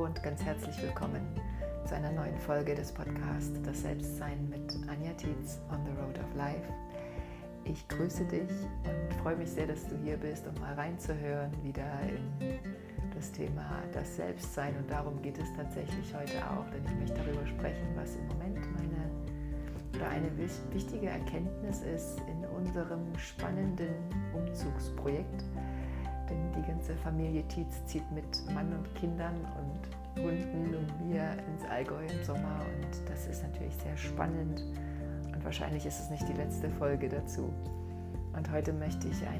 und ganz herzlich willkommen zu einer neuen Folge des Podcasts Das Selbstsein mit Anja Tietz on the Road of Life. Ich grüße dich und freue mich sehr, dass du hier bist, um mal reinzuhören wieder in das Thema das Selbstsein. Und darum geht es tatsächlich heute auch, denn ich möchte darüber sprechen, was im Moment eine wichtige Erkenntnis ist in unserem spannenden Umzugsprojekt. Denn die ganze Familie Tietz zieht mit Mann und Kindern und Hunden und mir ins Allgäu im Sommer. Und das ist natürlich sehr spannend. Und wahrscheinlich ist es nicht die letzte Folge dazu. Und heute möchte ich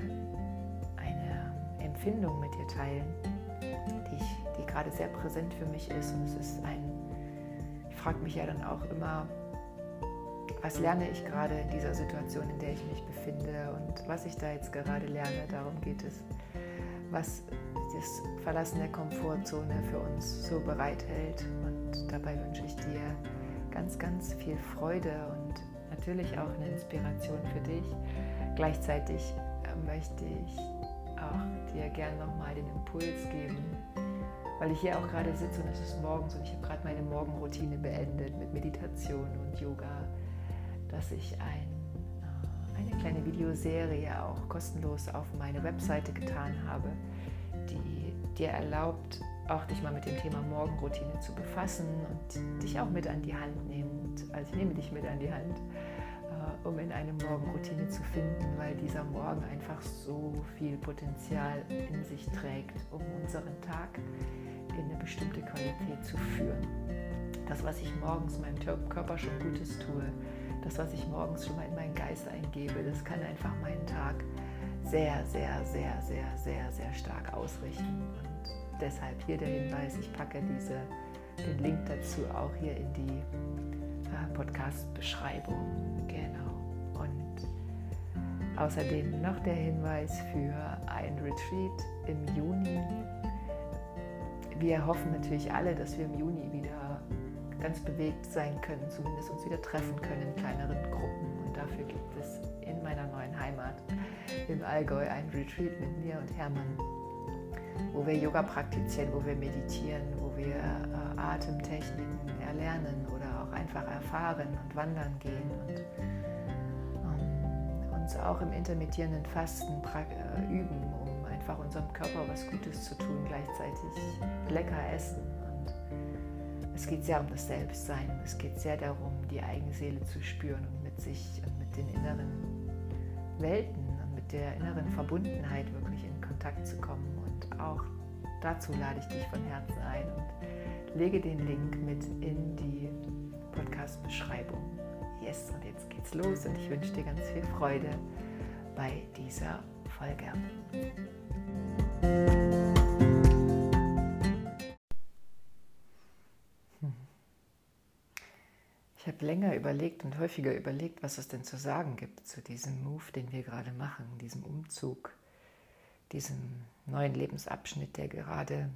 eine Empfindung mit dir teilen, die gerade sehr präsent für mich ist. Und es ist ich frage mich ja dann auch immer, was lerne ich gerade in dieser Situation, in der ich mich befinde und was ich da jetzt gerade lerne, darum geht es, was das Verlassen der Komfortzone für uns so bereithält. Und dabei wünsche ich dir ganz, ganz viel Freude und natürlich auch eine Inspiration für dich. Gleichzeitig möchte ich auch dir gerne nochmal den Impuls geben, weil ich hier auch gerade sitze und es ist morgens und ich habe gerade meine Morgenroutine beendet mit Meditation und Yoga, dass ich eine kleine Videoserie auch kostenlos auf meine Webseite getan habe, die dir erlaubt, auch dich mal mit dem Thema Morgenroutine zu befassen und dich auch mit an die Hand nimmt. Also ich nehme dich mit an die Hand, um in eine Morgenroutine zu finden, weil dieser Morgen einfach so viel Potenzial in sich trägt, um unseren Tag in eine bestimmte Qualität zu führen. Das, was ich morgens meinem Körper schon Gutes tue, das, was ich morgens schon mal in meinen Geist eingebe, das kann einfach meinen Tag sehr, sehr, sehr, sehr, sehr, sehr stark ausrichten. Und deshalb hier der Hinweis, ich packe den Link dazu auch hier in die Podcast-Beschreibung. Genau. Und außerdem noch der Hinweis für ein Retreat im Juni. Wir hoffen natürlich alle, dass wir im Juni wieder ganz bewegt sein können, zumindest uns wieder treffen können in kleineren Gruppen. Und dafür gibt es in meiner neuen Heimat im Allgäu ein Retreat mit mir und Hermann, wo wir Yoga praktizieren, wo wir meditieren, wo wir Atemtechniken erlernen oder auch einfach erfahren und wandern gehen und uns auch im intermittierenden Fasten üben, um einfach unserem Körper was Gutes zu tun, gleichzeitig lecker essen. Es geht sehr um das Selbstsein, es geht sehr darum, die eigene Seele zu spüren und mit sich und mit den inneren Welten und mit der inneren Verbundenheit wirklich in Kontakt zu kommen. Und auch dazu lade ich dich von Herzen ein und lege den Link mit in die Podcast-Beschreibung. Yes, und jetzt geht's los und ich wünsche dir ganz viel Freude bei dieser Folge. Ich habe länger überlegt und häufiger überlegt, was es denn zu sagen gibt zu diesem Move, den wir gerade machen, diesem Umzug, diesem neuen Lebensabschnitt, der gerade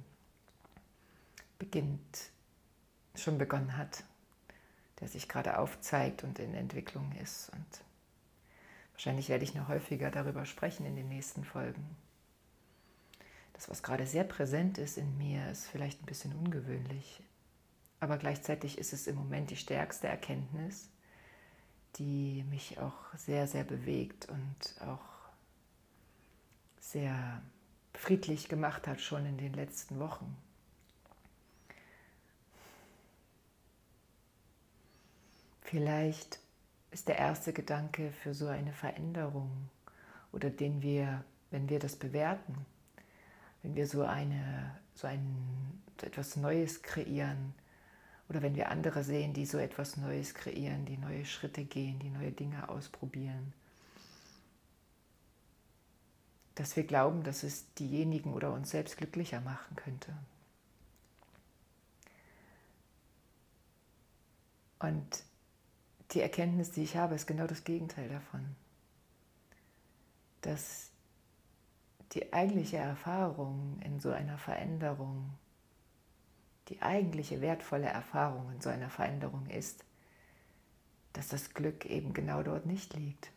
schon begonnen hat, der sich gerade aufzeigt und in Entwicklung ist. Und wahrscheinlich werde ich noch häufiger darüber sprechen in den nächsten Folgen. Das, was gerade sehr präsent ist in mir, ist vielleicht ein bisschen ungewöhnlich. Aber gleichzeitig ist es im Moment die stärkste Erkenntnis, die mich auch sehr, sehr bewegt und auch sehr friedlich gemacht hat, schon in den letzten Wochen. Vielleicht ist der erste Gedanke für so eine Veränderung oder den wir, wenn wir das bewerten, wenn wir so etwas Neues kreieren, oder wenn wir andere sehen, die so etwas Neues kreieren, die neue Schritte gehen, die neue Dinge ausprobieren, dass wir glauben, dass es diejenigen oder uns selbst glücklicher machen könnte. Und die Erkenntnis, die ich habe, ist genau das Gegenteil davon. Dass die eigentliche Erfahrung in so einer Veränderung, die eigentliche wertvolle Erfahrung in so einer Veränderung ist, dass das Glück eben genau dort nicht liegt.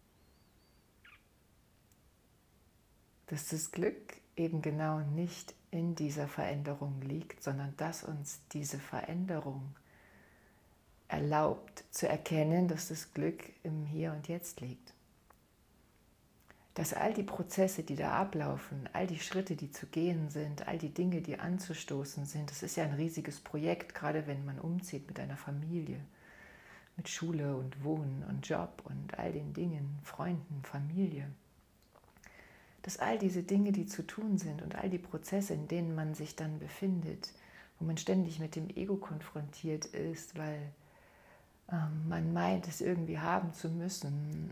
Dass das Glück eben genau nicht in dieser Veränderung liegt, sondern dass uns diese Veränderung erlaubt zu erkennen, dass das Glück im Hier und Jetzt liegt. Dass all die Prozesse, die da ablaufen, all die Schritte, die zu gehen sind, all die Dinge, die anzustoßen sind, das ist ja ein riesiges Projekt, gerade wenn man umzieht mit einer Familie, mit Schule und Wohnen und Job und all den Dingen, Freunden, Familie. Dass all diese Dinge, die zu tun sind und all die Prozesse, in denen man sich dann befindet, wo man ständig mit dem Ego konfrontiert ist, weil man meint, es irgendwie haben zu müssen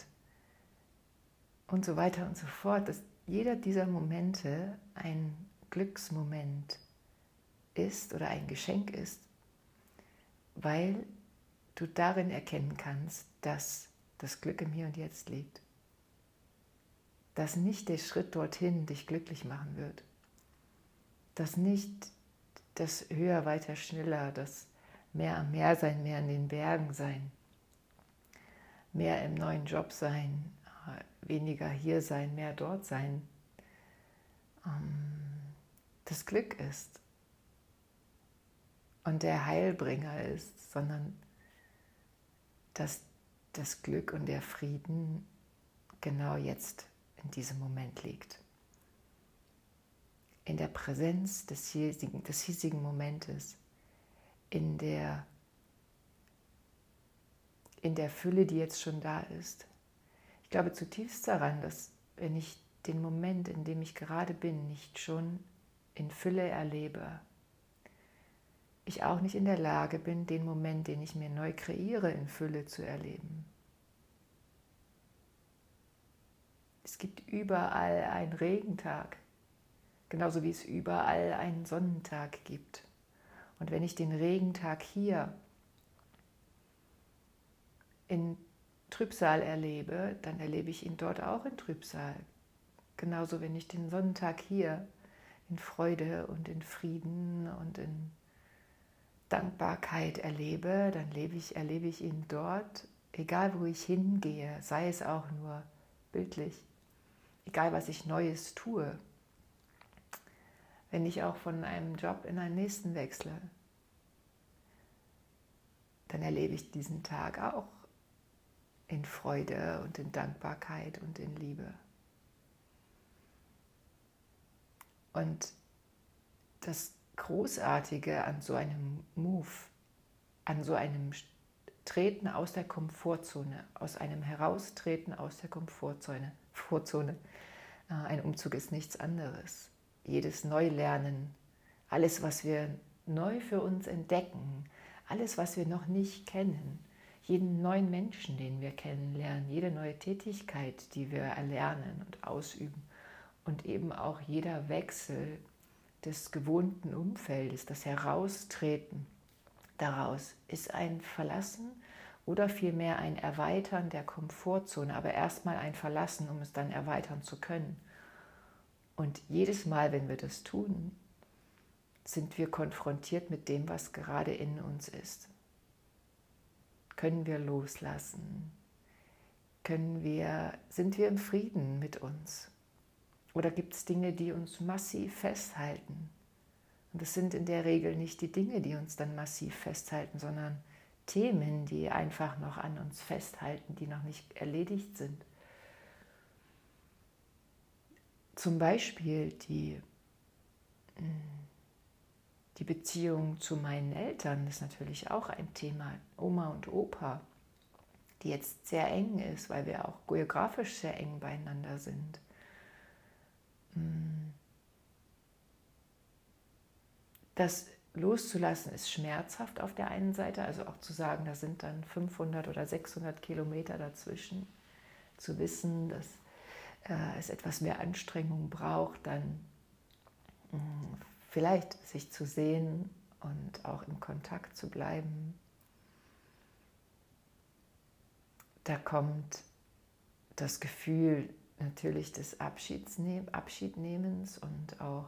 und so weiter und so fort, dass jeder dieser Momente ein Glücksmoment ist oder ein Geschenk ist, weil du darin erkennen kannst, dass das Glück im Hier und Jetzt liegt. Dass nicht der Schritt dorthin dich glücklich machen wird. Dass nicht das Höher, Weiter, Schneller, das mehr am Meer sein, mehr in den Bergen sein, mehr im neuen Job sein, weniger hier sein, mehr dort sein, das Glück ist und der Heilbringer ist, sondern dass das Glück und der Frieden genau jetzt in diesem Moment liegt. In der Präsenz des hiesigen Momentes, in der Fülle, die jetzt schon da ist. Ich glaube zutiefst daran, dass wenn ich den Moment, in dem ich gerade bin, nicht schon in Fülle erlebe, ich auch nicht in der Lage bin, den Moment, den ich mir neu kreiere, in Fülle zu erleben. Es gibt überall einen Regentag, genauso wie es überall einen Sonnentag gibt. Und wenn ich den Regentag hier in Trübsal erlebe, dann erlebe ich ihn dort auch in Trübsal. Genauso, wenn ich den Sonnentag hier in Freude und in Frieden und in Dankbarkeit erlebe, dann erlebe ich ihn dort, egal wo ich hingehe, sei es auch nur bildlich, egal was ich Neues tue. Wenn ich auch von einem Job in einen nächsten wechsle, dann erlebe ich diesen Tag auch in Freude und in Dankbarkeit und in Liebe. Und das Großartige an so einem Move, an so einem Treten aus der Komfortzone, aus einem Heraustreten aus der Komfortzone, ein Umzug ist nichts anderes. Jedes Neulernen, alles, was wir neu für uns entdecken, alles, was wir noch nicht kennen, jeden neuen Menschen, den wir kennenlernen, jede neue Tätigkeit, die wir erlernen und ausüben und eben auch jeder Wechsel des gewohnten Umfeldes, das Heraustreten daraus, ist ein Verlassen oder vielmehr ein Erweitern der Komfortzone, aber erstmal ein Verlassen, um es dann erweitern zu können. Und jedes Mal, wenn wir das tun, sind wir konfrontiert mit dem, was gerade in uns ist. Können wir loslassen? Sind wir im Frieden mit uns? Oder gibt es Dinge, die uns massiv festhalten? Und das sind in der Regel nicht die Dinge, die uns dann massiv festhalten, sondern Themen, die einfach noch an uns festhalten, die noch nicht erledigt sind. Zum Beispiel die Beziehung zu meinen Eltern ist natürlich auch ein Thema. Oma und Opa, die jetzt sehr eng ist, weil wir auch geografisch sehr eng beieinander sind. Das loszulassen ist schmerzhaft auf der einen Seite, also auch zu sagen, da sind dann 500 oder 600 Kilometer dazwischen, zu wissen, dass es etwas mehr Anstrengung braucht, dann vielleicht sich zu sehen und auch im Kontakt zu bleiben. Da kommt das Gefühl natürlich des Abschiednehmens und auch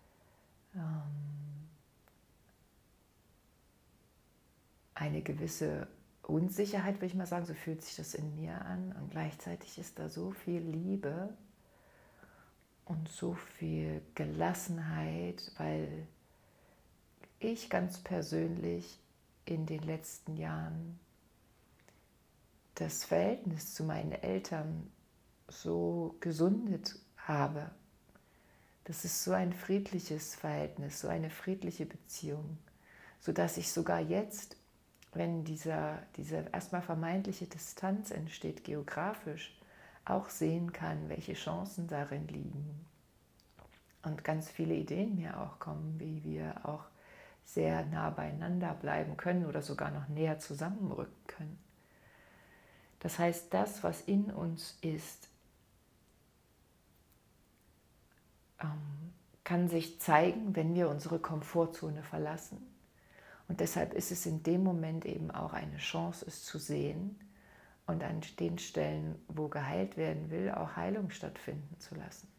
eine gewisse Unsicherheit, würde ich mal sagen, so fühlt sich das in mir an. Und gleichzeitig ist da so viel Liebe und so viel Gelassenheit, weil ich ganz persönlich in den letzten Jahren das Verhältnis zu meinen Eltern so gesundet habe. Das ist so ein friedliches Verhältnis, so eine friedliche Beziehung, sodass ich sogar jetzt, wenn diese erstmal vermeintliche Distanz entsteht, geografisch, auch sehen kann, welche Chancen darin liegen. Und ganz viele Ideen mir auch kommen, wie wir auch sehr nah beieinander bleiben können oder sogar noch näher zusammenrücken können. Das heißt, das, was in uns ist, kann sich zeigen, wenn wir unsere Komfortzone verlassen. Und deshalb ist es in dem Moment eben auch eine Chance, es zu sehen und an den Stellen, wo geheilt werden will, auch Heilung stattfinden zu lassen.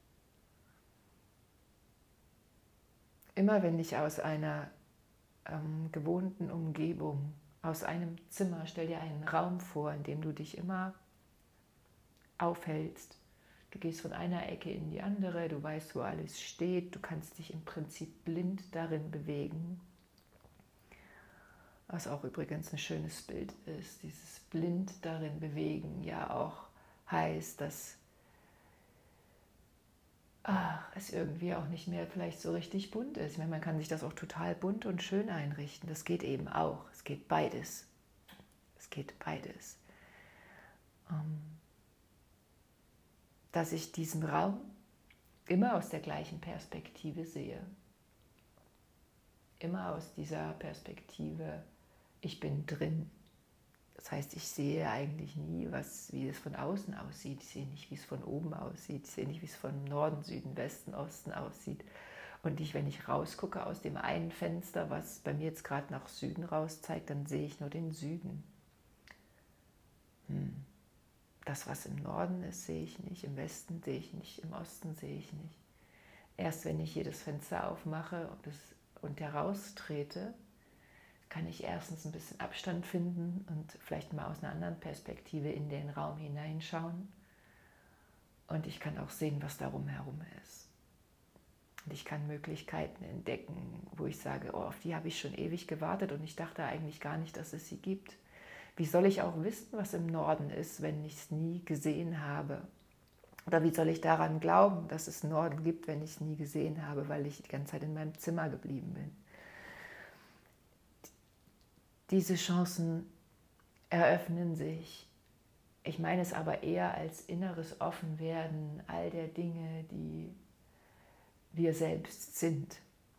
Immer wenn ich aus einer gewohnten Umgebung, aus einem Zimmer, stell dir einen Raum vor, in dem du dich immer aufhältst. Du gehst von einer Ecke in die andere, du weißt, wo alles steht, du kannst dich im Prinzip blind darin bewegen. Was auch übrigens ein schönes Bild ist, dieses blind darin bewegen ja auch heißt, dass es irgendwie auch nicht mehr vielleicht so richtig bunt ist. Ich meine, man kann sich das auch total bunt und schön einrichten. Das geht eben auch. Es geht beides. Es geht beides. Dass ich diesen Raum immer aus der gleichen Perspektive sehe. Immer aus dieser Perspektive, ich bin drin. Das heißt, ich sehe eigentlich nie, wie es von außen aussieht. Ich sehe nicht, wie es von oben aussieht. Ich sehe nicht, wie es von Norden, Süden, Westen, Osten aussieht. Und wenn ich rausgucke aus dem einen Fenster, was bei mir jetzt gerade nach Süden raus zeigt, dann sehe ich nur den Süden. Das, was im Norden ist, sehe ich nicht. Im Westen sehe ich nicht. Im Osten sehe ich nicht. Erst wenn ich hier das Fenster aufmache und heraustrete, kann ich erstens ein bisschen Abstand finden und vielleicht mal aus einer anderen Perspektive in den Raum hineinschauen. Und ich kann auch sehen, was darum herum ist. Und ich kann Möglichkeiten entdecken, wo ich sage, oh, auf die habe ich schon ewig gewartet und ich dachte eigentlich gar nicht, dass es sie gibt. Wie soll ich auch wissen, was im Norden ist, wenn ich es nie gesehen habe? Oder wie soll ich daran glauben, dass es Norden gibt, wenn ich es nie gesehen habe, weil ich die ganze Zeit in meinem Zimmer geblieben bin? Diese Chancen eröffnen sich. Ich meine es aber eher als inneres Offenwerden all der Dinge, die wir selbst sind.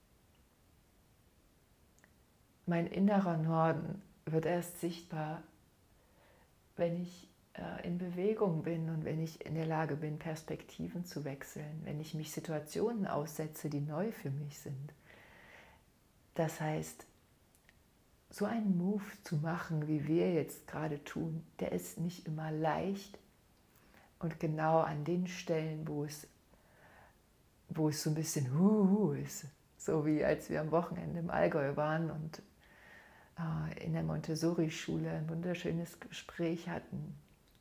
Mein innerer Norden wird erst sichtbar, wenn ich in Bewegung bin und wenn ich in der Lage bin, Perspektiven zu wechseln, wenn ich mich Situationen aussetze, die neu für mich sind. Das heißt, so einen Move zu machen, wie wir jetzt gerade tun, der ist nicht immer leicht. Und genau an den Stellen, wo es so ein bisschen ist, so wie als wir am Wochenende im Allgäu waren und in der Montessori-Schule ein wunderschönes Gespräch hatten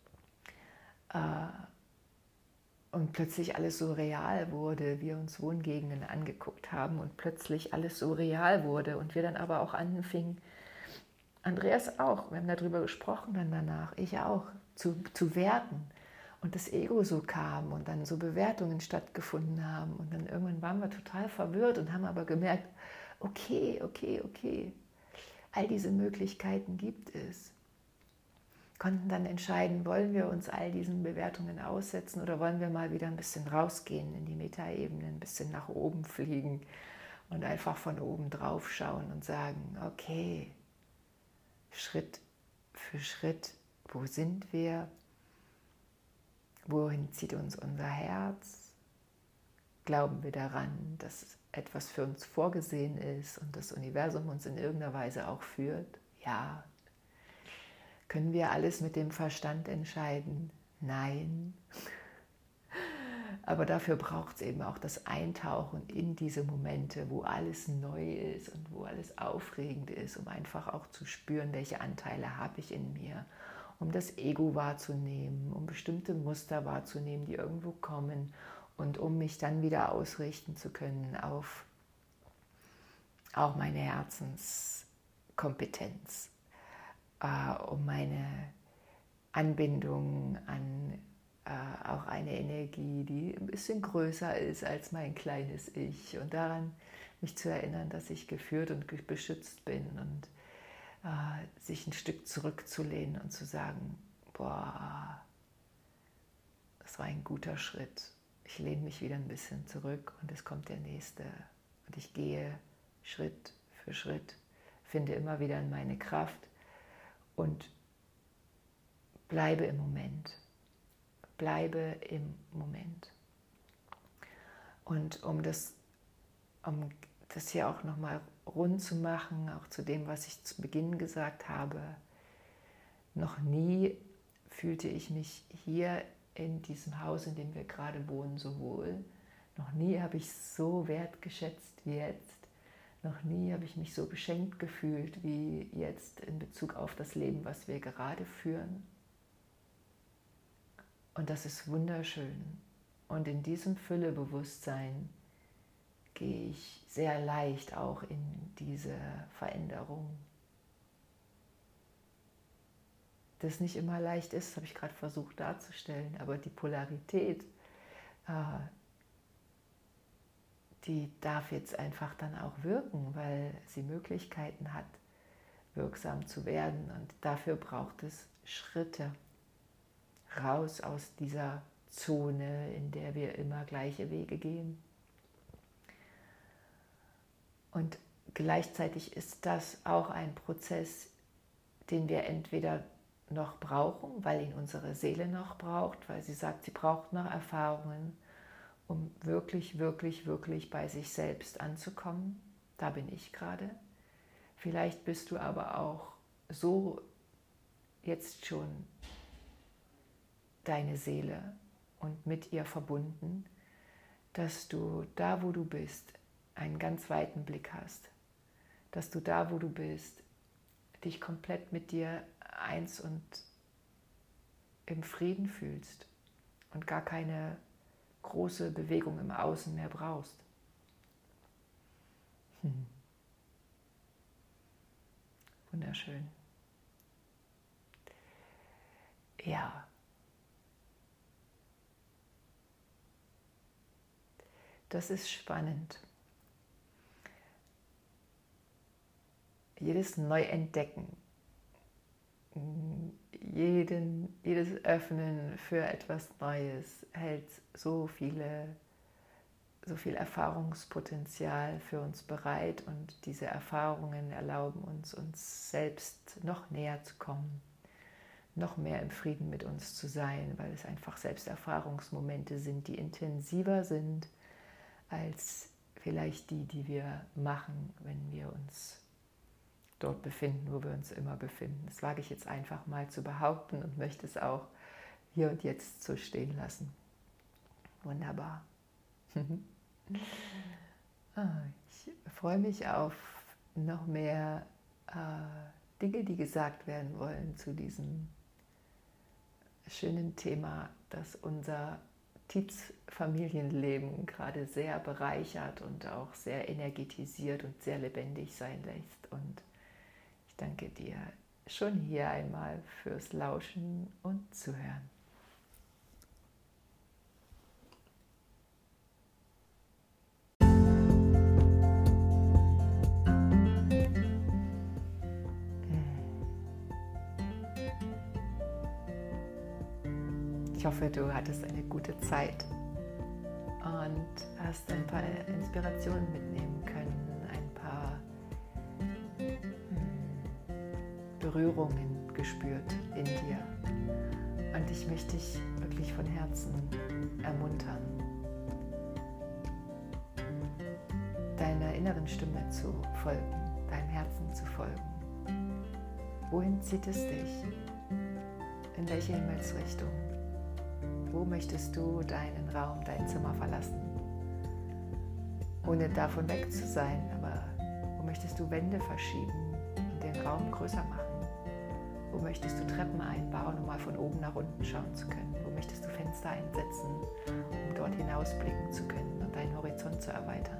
und plötzlich alles so real wurde, wir uns Wohngegenden angeguckt haben und plötzlich alles so real wurde und wir dann aber auch anfingen, Andreas auch, wir haben darüber gesprochen dann danach, ich auch, zu werten. Und das Ego so kam und dann so Bewertungen stattgefunden haben. Und dann irgendwann waren wir total verwirrt und haben aber gemerkt, okay. All diese Möglichkeiten gibt es. Konnten dann entscheiden, wollen wir uns all diesen Bewertungen aussetzen oder wollen wir mal wieder ein bisschen rausgehen in die Metaebene, ein bisschen nach oben fliegen und einfach von oben drauf schauen und sagen, okay, Schritt für Schritt, wo sind wir? Wohin zieht uns unser Herz? Glauben wir daran, dass etwas für uns vorgesehen ist und das Universum uns in irgendeiner Weise auch führt? Ja. Können wir alles mit dem Verstand entscheiden? Nein. Aber dafür braucht es eben auch das Eintauchen in diese Momente, wo alles neu ist und wo alles aufregend ist, um einfach auch zu spüren, welche Anteile habe ich in mir, um das Ego wahrzunehmen, um bestimmte Muster wahrzunehmen, die irgendwo kommen und um mich dann wieder ausrichten zu können auf auch meine Herzenskompetenz, um meine Anbindung an auch eine Energie, die ein bisschen größer ist als mein kleines Ich, und daran mich zu erinnern, dass ich geführt und beschützt bin, und sich ein Stück zurückzulehnen und zu sagen, boah, das war ein guter Schritt. Ich lehne mich wieder ein bisschen zurück und es kommt der nächste. Und ich gehe Schritt für Schritt, finde immer wieder in meine Kraft und bleibe im Moment. Bleibe im Moment. Und um das hier auch nochmal rund zu machen, auch zu dem, was ich zu Beginn gesagt habe, noch nie fühlte ich mich hier in diesem Haus, in dem wir gerade wohnen, so wohl. Noch nie habe ich so wertgeschätzt wie jetzt. Noch nie habe ich mich so beschenkt gefühlt wie jetzt in Bezug auf das Leben, was wir gerade führen. Und das ist wunderschön. Und in diesem Füllebewusstsein gehe ich sehr leicht auch in diese Veränderung. Das nicht immer leicht ist, habe ich gerade versucht darzustellen, aber die Polarität, die darf jetzt einfach dann auch wirken, weil sie Möglichkeiten hat, wirksam zu werden. Und dafür braucht es Schritte raus aus dieser Zone, in der wir immer gleiche Wege gehen. Und gleichzeitig ist das auch ein Prozess, den wir entweder noch brauchen, weil ihn unsere Seele noch braucht, weil sie sagt, sie braucht noch Erfahrungen, um wirklich, wirklich, wirklich bei sich selbst anzukommen. Da bin ich gerade. Vielleicht bist du aber auch so jetzt schon deine Seele und mit ihr verbunden, dass du da, wo du bist, einen ganz weiten Blick hast. Dass du da, wo du bist, dich komplett mit dir eins und im Frieden fühlst und gar keine große Bewegung im Außen mehr brauchst. Wunderschön. Ja. Das ist spannend. Jedes Neuentdecken, jedes Öffnen für etwas Neues hält so viel Erfahrungspotenzial für uns bereit, und diese Erfahrungen erlauben uns selbst noch näher zu kommen, noch mehr im Frieden mit uns zu sein, weil es einfach Selbsterfahrungsmomente sind, die intensiver sind als vielleicht die wir machen, wenn wir uns dort befinden, wo wir uns immer befinden. Das wage ich jetzt einfach mal zu behaupten und möchte es auch hier und jetzt so stehen lassen. Wunderbar. Ich freue mich auf noch mehr Dinge, die gesagt werden wollen zu diesem schönen Thema, das unser Tietz-Familienleben gerade sehr bereichert und auch sehr energetisiert und sehr lebendig sein lässt. Und ich danke dir schon hier einmal fürs Lauschen und Zuhören. Ich hoffe, du hattest eine gute Zeit und hast ein paar Inspirationen mitnehmen können, ein paar Berührungen gespürt in dir. Und ich möchte dich wirklich von Herzen ermuntern, deiner inneren Stimme zu folgen, deinem Herzen zu folgen. Wohin zieht es dich? In welche Himmelsrichtung? Wo möchtest du deinen Raum, dein Zimmer verlassen? Ohne davon weg zu sein, aber wo möchtest du Wände verschieben und den Raum größer machen? Wo möchtest du Treppen einbauen, um mal von oben nach unten schauen zu können? Wo möchtest du Fenster einsetzen, um dort hinausblicken zu können und deinen Horizont zu erweitern.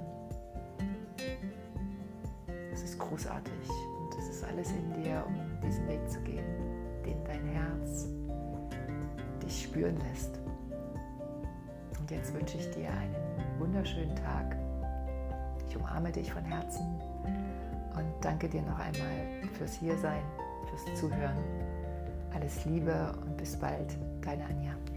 Es ist großartig und es ist alles in dir, um diesen Weg zu gehen, den dein Herz dich spüren lässt. Und jetzt wünsche ich dir einen wunderschönen Tag. Ich umarme dich von Herzen und danke dir noch einmal fürs Hiersein, fürs Zuhören. Alles Liebe und bis bald, deine Anja.